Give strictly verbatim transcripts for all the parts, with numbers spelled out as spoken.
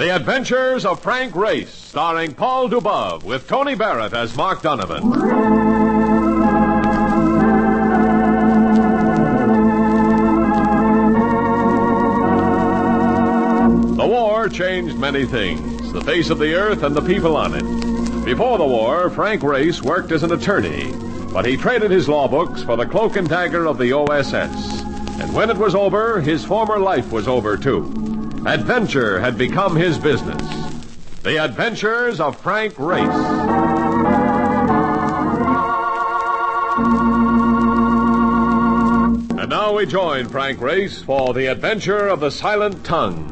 The Adventures of Frank Race, starring Paul Dubov, with Tony Barrett as Mark Donovan. The war changed many things, the face of the earth and the people on it. Before the war, Frank Race worked as an attorney, but he traded his law books for the cloak and dagger of the O S S. And when it was over, his former life was over, too. Adventure had become his business. The Adventures of Frank Race. And now we join Frank Race for The Adventure of the Silent Tongue.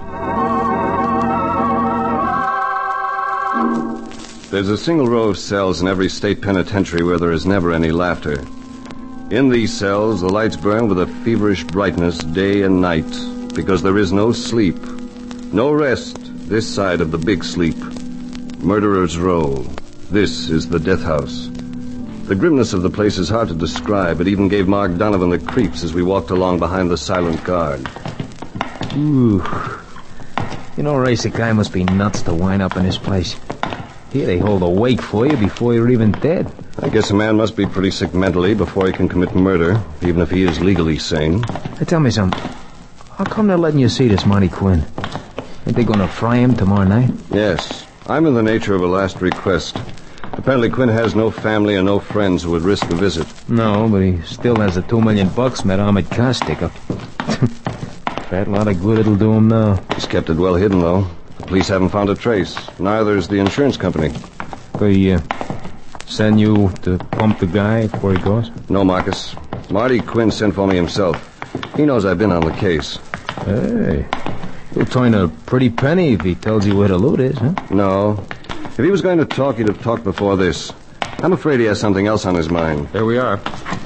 There's a single row of cells in every state penitentiary where there is never any laughter. In these cells, the lights burn with a feverish brightness day and night, because there is no sleep, no rest this side of the big sleep. Murderer's Row. This is the death house. The grimness of the place is hard to describe. It even gave Mark Donovan the creeps as we walked along behind the silent guard. Ooh. You know, Race, a guy must be nuts to wind up in this place. Here they hold a wake for you before you're even dead. I guess a man must be pretty sick mentally before he can commit murder, even if he is legally sane. Hey, tell me something. How come they're letting you see this Marty Quinn? Ain't they going to fry him tomorrow night? Yes. I'm in the nature of a last request. Apparently Quinn has no family and no friends who would risk a visit. No, but he still has the two million bucks met Ahmed Khan stick up. Fat lot of good it'll do him now. He's kept it well hidden, though. The police haven't found a trace. Neither is the insurance company. They uh, send you to pump the guy before he goes? No, Marcus. Marty Quinn sent for me himself. He knows I've been on the case. Hey, he'll turn a pretty penny if he tells you where the loot is, huh? No. If he was going to talk, he'd have talked before this. I'm afraid he has something else on his mind. There we are.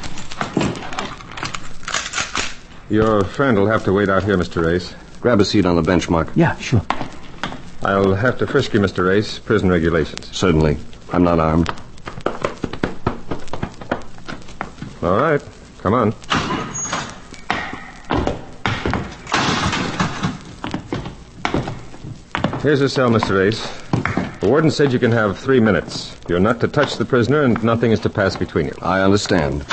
Your friend will have to wait out here, Mister Race. Grab a seat on the bench, Mark. Yeah, sure. I'll have to frisk you, Mister Race. Prison regulations. Certainly. I'm not armed. All right. Come on. Here's a cell, Mister Race. The warden said you can have three minutes. You're not to touch the prisoner, and nothing is to pass between you. I understand.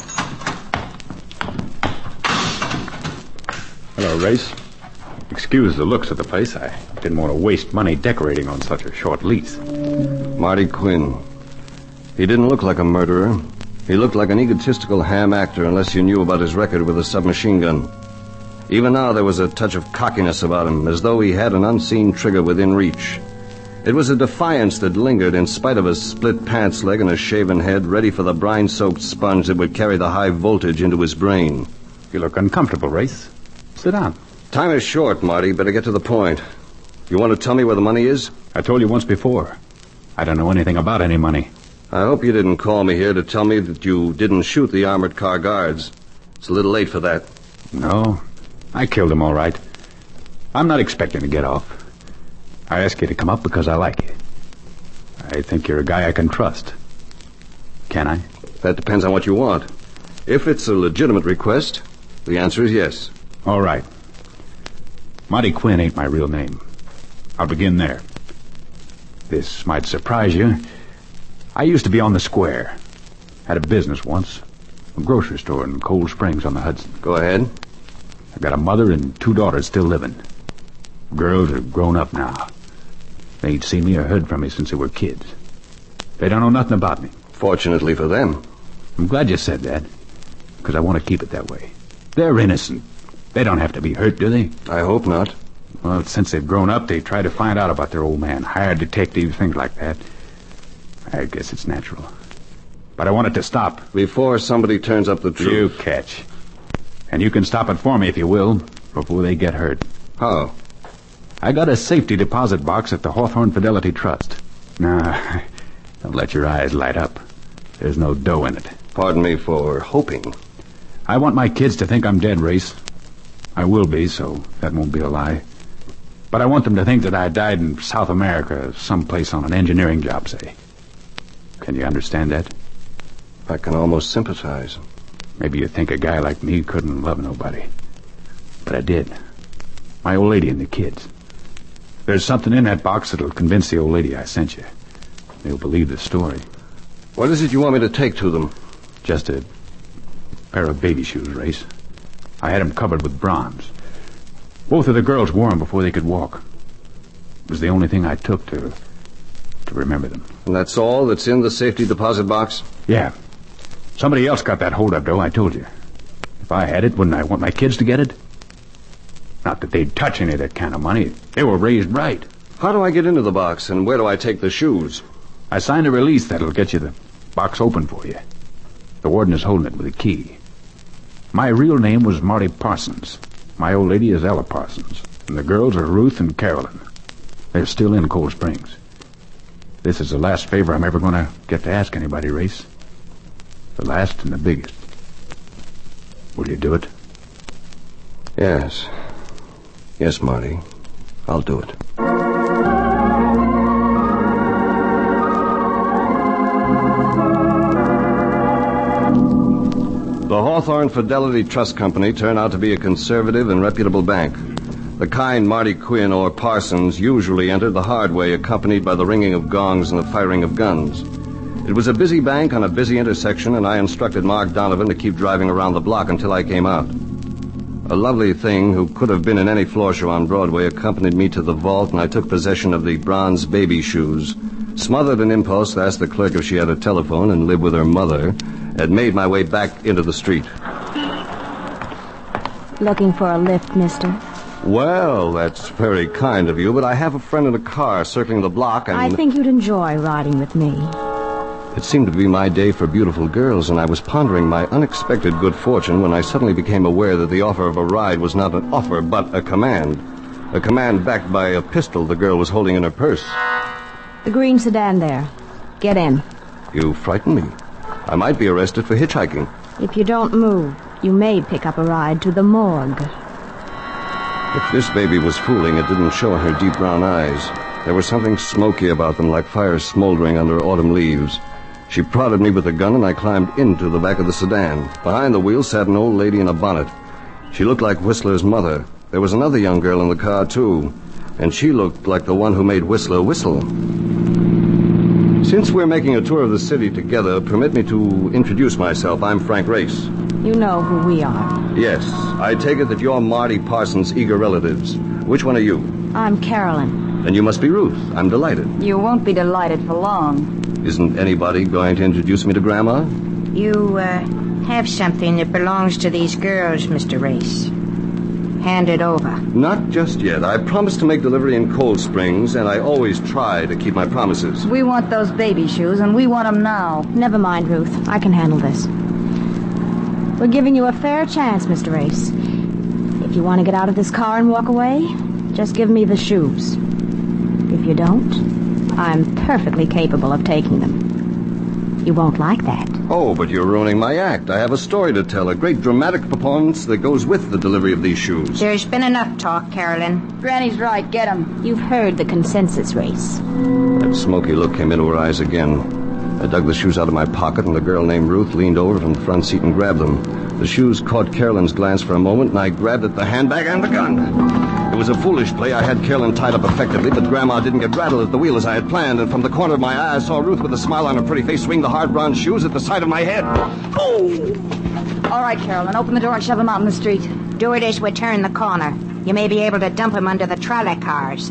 Hello, Race. Excuse the looks of the place. I didn't want to waste money decorating on such a short lease. Marty Quinn. He didn't look like a murderer. He looked like an egotistical ham actor unless you knew about his record with a submachine gun. Even now there was a touch of cockiness about him, as though he had an unseen trigger within reach. It was a defiance that lingered in spite of a split pants leg and a shaven head, ready for the brine-soaked sponge that would carry the high voltage into his brain. You look uncomfortable, Race. Sit down. Time is short, Marty. Better get to the point. You want to tell me where the money is? I told you once before. I don't know anything about any money. I hope you didn't call me here to tell me that you didn't shoot the armored car guards. It's a little late for that. No, I killed them all right. I'm not expecting to get off. I asked you to come up because I like you. I think you're a guy I can trust. Can I? That depends on what you want. If it's a legitimate request, the answer is yes. All right. Marty Quinn ain't my real name. I'll begin there. This might surprise you. I used to be on the square. Had a business once. A grocery store in Cold Springs on the Hudson. Go ahead. I've got a mother and two daughters still living. Girls are grown up now. They ain't seen me or heard from me since they were kids. They don't know nothing about me. Fortunately for them. I'm glad you said that, because I want to keep it that way. They're innocent. They don't have to be hurt, do they? I hope not. Well, since they've grown up, they try to find out about their old man. Hired detectives, things like that. I guess it's natural. But I want it to stop. Before somebody turns up the truth. You catch. And you can stop it for me if you will, before they get hurt. How? I got a safety deposit box at the Hawthorne Fidelity Trust. Now, don't let your eyes light up. There's no dough in it. Pardon me for hoping. I want my kids to think I'm dead, Race. I will be, so that won't be a lie. But I want them to think that I died in South America, someplace on an engineering job, say. Can you understand that? I can almost sympathize. Maybe you think a guy like me couldn't love nobody. But I did. My old lady and the kids. There's something in that box that'll convince the old lady I sent you. They'll believe the story. What is it you want me to take to them? Just a pair of baby shoes, Race. I had them covered with bronze. Both of the girls wore them before they could walk. It was the only thing I took to to remember them. And that's all that's in the safety deposit box? Yeah. Somebody else got that hold-up dough, I told you. If I had it, wouldn't I want my kids to get it? Not that they'd touch any of that kind of money. They were raised right. How do I get into the box, and where do I take the shoes? I signed a release that'll get you the box open for you. The warden is holding it with a key. My real name was Marty Parsons. My old lady is Ella Parsons. And the girls are Ruth and Carolyn. They're still in Cold Springs. This is the last favor I'm ever going to get to ask anybody, Race. The last and the biggest. Will you do it? Yes. Yes, Marty. I'll do it. The Hawthorne Fidelity Trust Company turned out to be a conservative and reputable bank. The kind Marty Quinn, or Parsons, usually entered the hard way, accompanied by the ringing of gongs and the firing of guns. It was a busy bank on a busy intersection, and I instructed Mark Donovan to keep driving around the block until I came out. A lovely thing who could have been in any floor show on Broadway accompanied me to the vault, and I took possession of the bronze baby shoes, smothered an impulse to ask the clerk if she had a telephone and lived with her mother, and made my way back into the street. Looking for a lift, mister? Well, that's very kind of you, but I have a friend in a car circling the block and... I think you'd enjoy riding with me. It seemed to be my day for beautiful girls, and I was pondering my unexpected good fortune when I suddenly became aware that the offer of a ride was not an offer, but a command. A command backed by a pistol the girl was holding in her purse. The green sedan there. Get in. You frighten me. I might be arrested for hitchhiking. If you don't move, you may pick up a ride to the morgue. If this baby was fooling, it didn't show in her deep brown eyes. There was something smoky about them, like fire smoldering under autumn leaves. She prodded me with a gun, and I climbed into the back of the sedan. Behind the wheel sat an old lady in a bonnet. She looked like Whistler's mother. There was another young girl in the car, too, and she looked like the one who made Whistler whistle. Since we're making a tour of the city together, permit me to introduce myself. I'm Frank Race. You know who we are. Yes. I take it that you're Marty Parsons' eager relatives. Which one are you? I'm Carolyn. Then you must be Ruth. I'm delighted. You won't be delighted for long. Isn't anybody going to introduce me to Grandma? You, uh, have something that belongs to these girls, Mister Race. Hand it over. Not just yet. I promised to make delivery in Cold Springs, and I always try to keep my promises. We want those baby shoes, and we want them now. Never mind, Ruth. I can handle this. We're giving you a fair chance, Mister Race. If you want to get out of this car and walk away, just give me the shoes. If you don't, I'm perfectly capable of taking them. You won't like that. Oh, but you're ruining my act. I have a story to tell, a great dramatic performance that goes with the delivery of these shoes. There's been enough talk, Carolyn. Granny's right. Get them. You've heard the consensus, Race. That smoky look came into her eyes again. I dug the shoes out of my pocket, and the girl named Ruth leaned over from the front seat and grabbed them. The shoes caught Carolyn's glance for a moment, and I grabbed at the handbag and the gun. It was a foolish play. I had Carolyn tied up effectively, but Grandma didn't get rattled at the wheel as I had planned, and from the corner of my eye I saw Ruth with a smile on her pretty face swing the hard bronze shoes at the side of my head. Oh! All right, Carolyn, open the door and shove him out in the street. Do it as we turn the corner. You may be able to dump him under the trolley cars.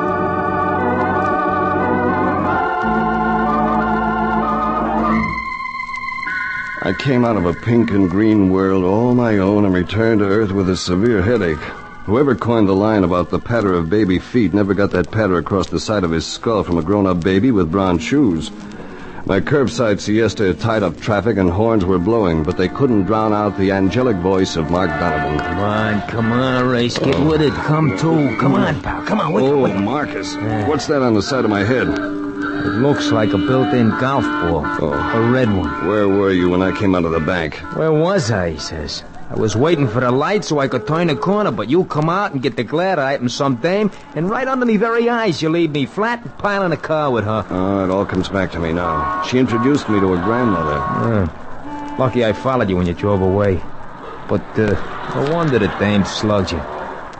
I came out of a pink and green world all my own and returned to Earth with a severe headache. Whoever coined the line about the patter of baby feet never got that patter across the side of his skull from a grown-up baby with bronze shoes. My curbside siesta had tied up traffic and horns were blowing, but they couldn't drown out the angelic voice of Mark Donovan. Come on, come on, Race. Get oh. with it. Come to. Come on, pal. Come on. With oh, it. Marcus. Yeah. What's that on the side of my head? It looks like a built-in golf ball. Oh. A red one. Where were you when I came out of the bank? Where was I, he says. I was waiting for the light so I could turn the corner, but you come out and get the glad item, some dame, and right under me very eyes you leave me flat and pile in a car with her. Oh, it all comes back to me now. She introduced me to her grandmother. Uh, lucky I followed you when you drove away. But, uh, no wonder the dame slugged you.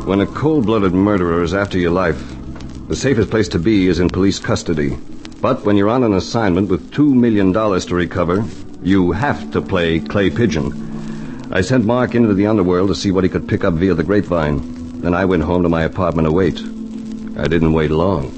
When a cold-blooded murderer is after your life, the safest place to be is in police custody. But when you're on an assignment with two million dollars to recover, you have to play clay pigeon. I sent Mark into the underworld to see what he could pick up via the grapevine. Then I went home to my apartment to wait. I didn't wait long.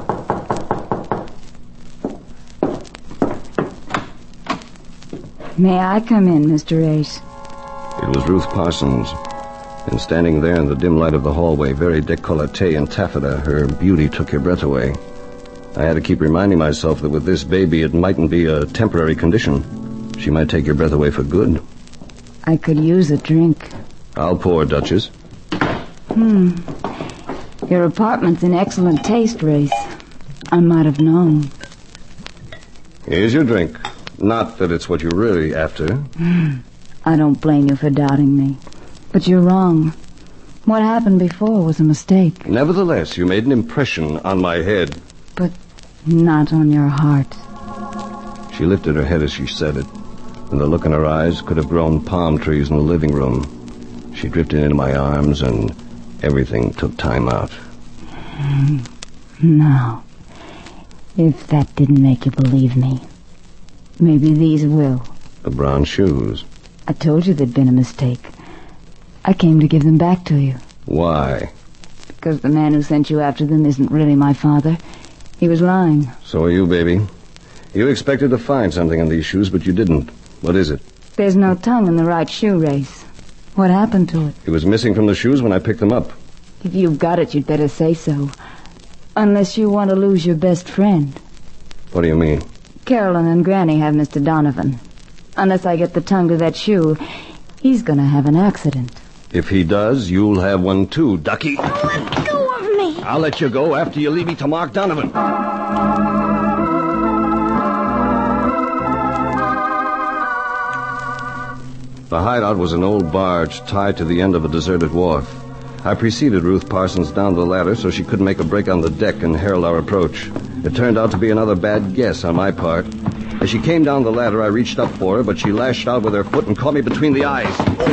May I come in, Mister Ace? It was Ruth Parsons. And standing there in the dim light of the hallway, very décolleté in taffeta, her beauty took your breath away. I had to keep reminding myself that with this baby, it mightn't be a temporary condition. She might take your breath away for good. I could use a drink. I'll pour, Duchess. Hmm. Your apartment's in excellent taste, Race. I might have known. Here's your drink. Not that it's what you're really after. I don't blame you for doubting me. But you're wrong. What happened before was a mistake. Nevertheless, you made an impression on my head. But not on your heart. She lifted her head as she said it, and the look in her eyes could have grown palm trees in the living room. She drifted into my arms, and everything took time out. Now, if that didn't make you believe me, maybe these will. The brown shoes. I told you there'd been a mistake. I came to give them back to you. Why? Because the man who sent you after them isn't really my father. He was lying. So are you, baby. You expected to find something in these shoes, but you didn't. What is it? There's no tongue in the right shoe, Race. What happened to it? It was missing from the shoes when I picked them up. If you've got it, you'd better say so. Unless you want to lose your best friend. What do you mean? Carolyn and Granny have Mister Donovan. Unless I get the tongue to that shoe, he's going to have an accident. If he does, you'll have one too, Ducky. Let go of me. I'll let you go after you leave me to Mark Donovan. The hideout was an old barge tied to the end of a deserted wharf. I preceded Ruth Parsons down the ladder so she couldn't make a break on the deck and herald our approach. It turned out to be another bad guess on my part. As she came down the ladder, I reached up for her, but she lashed out with her foot and caught me between the eyes.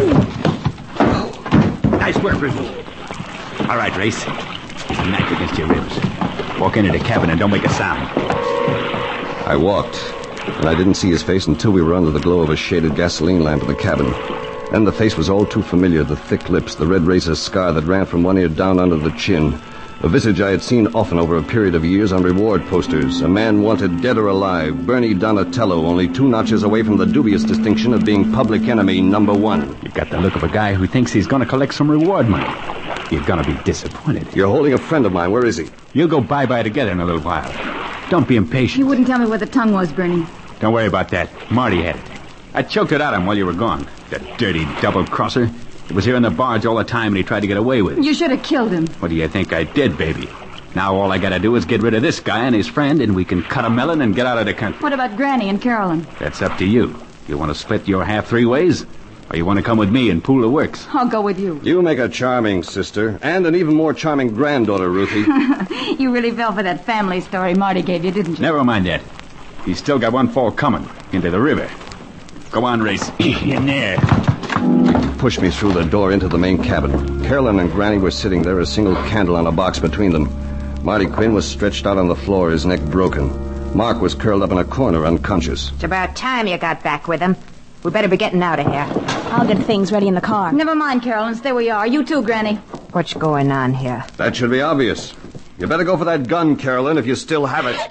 Nice work, Ruth. All right, Race. There's a knife against your ribs. Walk into the cabin and don't make a sound. I walked, and I didn't see his face until we were under the glow of a shaded gasoline lamp in the cabin. Then the face was all too familiar, the thick lips, the red razor scar that ran from one ear down under the chin. A visage I had seen often over a period of years on reward posters. A man wanted dead or alive, Bernie Donatello, only two notches away from the dubious distinction of being public enemy number one. You got the look of a guy who thinks he's going to collect some reward money. You're going to be disappointed. You're holding a friend of mine. Where is he? You'll go bye-bye together in a little while. Don't be impatient. You wouldn't tell me where the tongue was, Bernie. Don't worry about that. Marty had it. I choked it out of him while you were gone. That dirty double-crosser. He was here in the barge all the time, and he tried to get away with it. You should have killed him. What do you think I did, baby? Now all I gotta do is get rid of this guy and his friend, and we can cut a melon and get out of the country. What about Granny and Carolyn? That's up to you. You want to split your half three ways? Or you want to come with me and pool the works? I'll go with you. You make a charming sister, and an even more charming granddaughter, Ruthie. You really fell for that family story Marty gave you, didn't you? Never mind that. He's still got one fall coming into the river. Go on, Race. In there. Pushed me through the door into the main cabin. Carolyn and Granny were sitting there, a single candle on a box between them. Marty Quinn was stretched out on the floor, his neck broken. Mark was curled up in a corner, unconscious. It's about time you got back with him. We better be getting out of here. I'll get things ready in the car. Never mind, Carolyn. Stay where you are. You too, Granny. What's going on here? That should be obvious. You better go for that gun, Carolyn, if you still have it.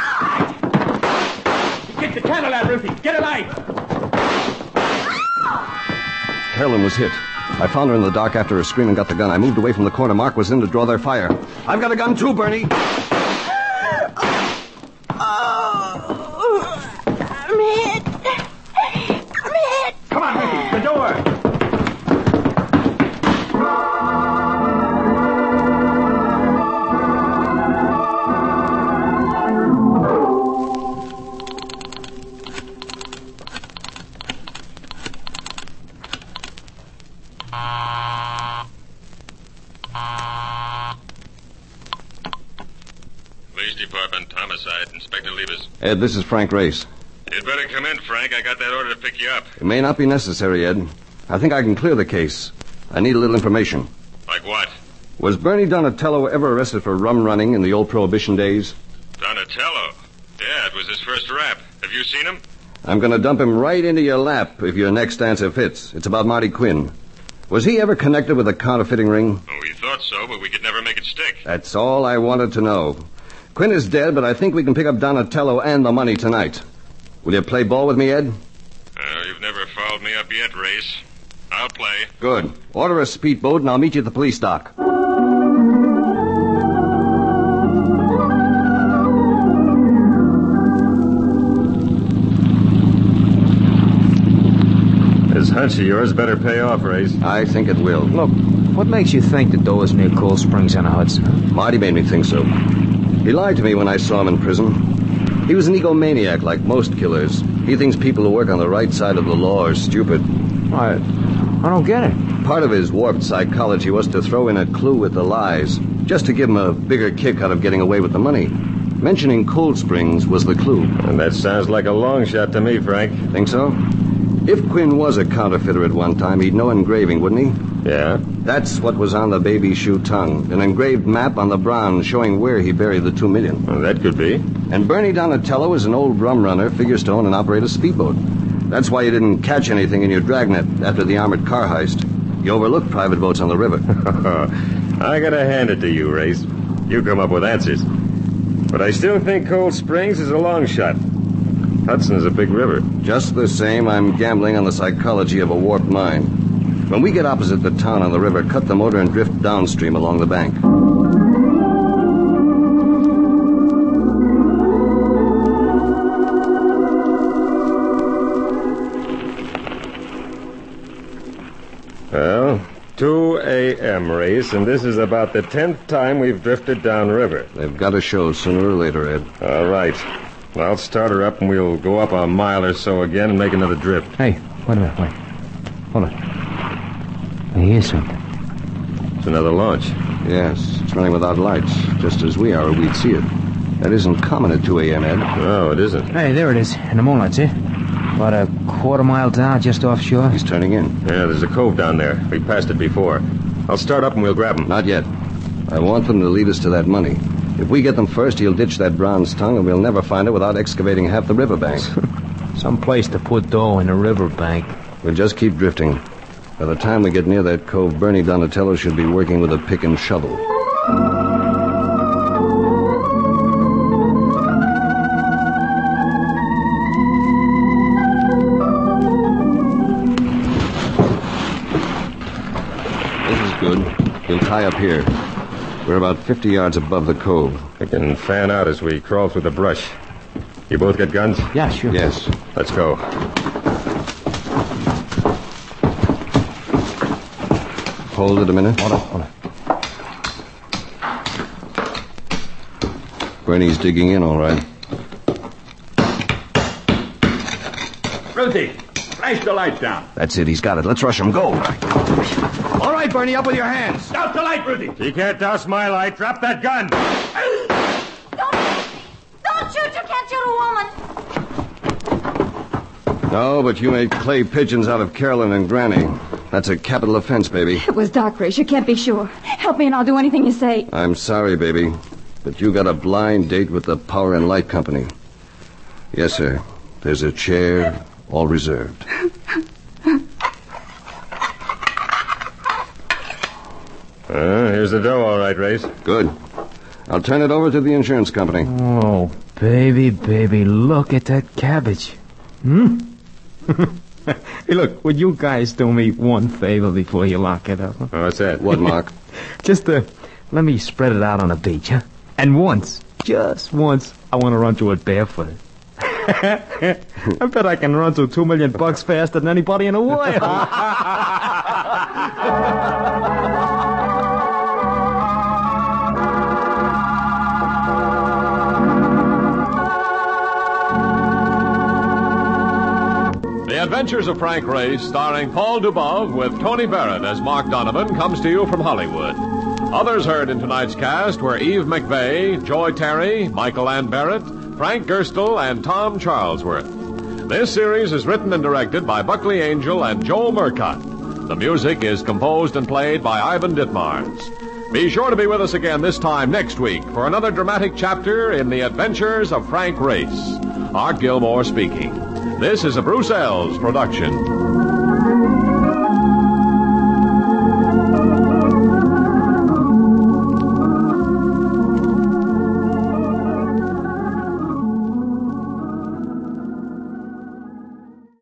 Get the candle out, Ruthie. Get a light. Carolyn was hit. I found her in the dark after her scream and got the gun. I moved away from the corner. Mark was in to draw their fire. I've got a gun too, Bernie. I'm hit. I'm hit. Come on, Ruthie. The door. Police Department, homicide, Inspector Levis. Ed, this is Frank Race. You'd better come in, Frank. I got that order to pick you up. It may not be necessary, Ed. I think I can clear the case. I need a little information. Like what? Was Bernie Donatello ever arrested for rum running in the old Prohibition days? Donatello? Yeah, it was his first rap. Have you seen him? I'm going to dump him right into your lap if your next answer fits. It's about Marty Quinn. Was he ever connected with a counterfeiting ring? Oh, we thought so, but we could never make it stick. That's all I wanted to know. Quinn is dead, but I think we can pick up Donatello and the money tonight. Will you play ball with me, Ed? Uh, you've never followed me up yet, Race. I'll play. Good. Order a speedboat, and I'll meet you at the police dock. This hunch of yours better pay off, Race. I think it will. Look, what makes you think the door is near Cold Springs on the Hudson? Marty made me think so. He lied to me when I saw him in prison. He was an egomaniac like most killers. He thinks people who work on the right side of the law are stupid. I, I don't get it. Part of his warped psychology was to throw in a clue with the lies, just to give him a bigger kick out of getting away with the money. Mentioning Cold Springs was the clue. And that sounds like a long shot to me, Frank. Think so? If Quinn was a counterfeiter at one time, he'd know engraving, wouldn't he? Yeah? That's what was on the baby shoe tongue. An engraved map on the bronze showing where he buried the two million. Well, that could be. And Bernie Donatello is an old rum runner, figures to own and operate a speedboat. That's why you didn't catch anything in your dragnet after the armored car heist. You overlooked private boats on the river. I gotta hand it to you, Race. You come up with answers. But I still think Cold Springs is a long shot. Hudson is a big river. Just the same, I'm gambling on the psychology of a warped mind. When we get opposite the town on the river, cut the motor and drift downstream along the bank. Well, two a.m., Race, and this is about the tenth time we've drifted downriver. They've got to show sooner or later, Ed. All right. I'll start her up, and we'll go up a mile or so again and make another drift. Hey, wait a minute, wait. Hold on. I hear something. It's another launch. Yes, it's running without lights, just as we are, or we'd see it. That isn't common at two a.m., Ed. No, it isn't. Hey, there it is, in the moonlight, see? About a quarter mile down, just offshore. He's turning in. Yeah, there's a cove down there. We passed it before. I'll start up and we'll grab him. Not yet. I want them to lead us to that money. If we get them first, he'll ditch that bronze tongue, and we'll never find it without excavating half the riverbank. Some place to put dough in the riverbank. We'll just keep drifting. By the time we get near that cove, Bernie Donatello should be working with a pick and shovel. This is good. He'll tie up here. We're about fifty yards above the cove. We can fan out as we crawl through the brush. You both got guns? Yeah, sure. Yes. Let's go. Hold it a minute. Hold on, hold on. Bernie's digging in, all right. Ruthie, flash the light down. That's it. He's got it. Let's rush him. Go. All right, Bernie, up with your hands. Douse the light, Ruthie. You can't douse my light. Drop that gun. Don't, don't shoot. You can't shoot a woman. No, but you made clay pigeons out of Carolyn and Granny. That's a capital offense, baby. It was Doc Race. You can't be sure. Help me and I'll do anything you say. I'm sorry, baby, but you got a blind date with the Power and Light Company. Yes, sir. There's a chair, all reserved. Uh, here's the dough, all right, Race. Good. I'll turn it over to the insurance company. Oh, baby, baby, look at that cabbage. Hmm? Hey, look, would you guys do me one favor before you lock it up? Huh? Oh, what's that? What, Mark? Just uh, let me spread it out on the beach, huh? And once, just once, I want to run through it barefoot. I bet I can run through two million bucks faster than anybody in the world. The Adventures of Frank Race, starring Paul Dubov with Tony Barrett as Mark Donovan, comes to you from Hollywood. Others heard in tonight's cast were Eve McVeigh, Joy Terry, Michael Ann Barrett, Frank Gerstle, and Tom Charlesworth. This series is written and directed by Buckley Angel and Joel Murcott. The music is composed and played by Ivan Ditmars. Be sure to be with us again this time next week for another dramatic chapter in the adventures of Frank Race. Art Gilmore speaking. This is a Bruce Ells production.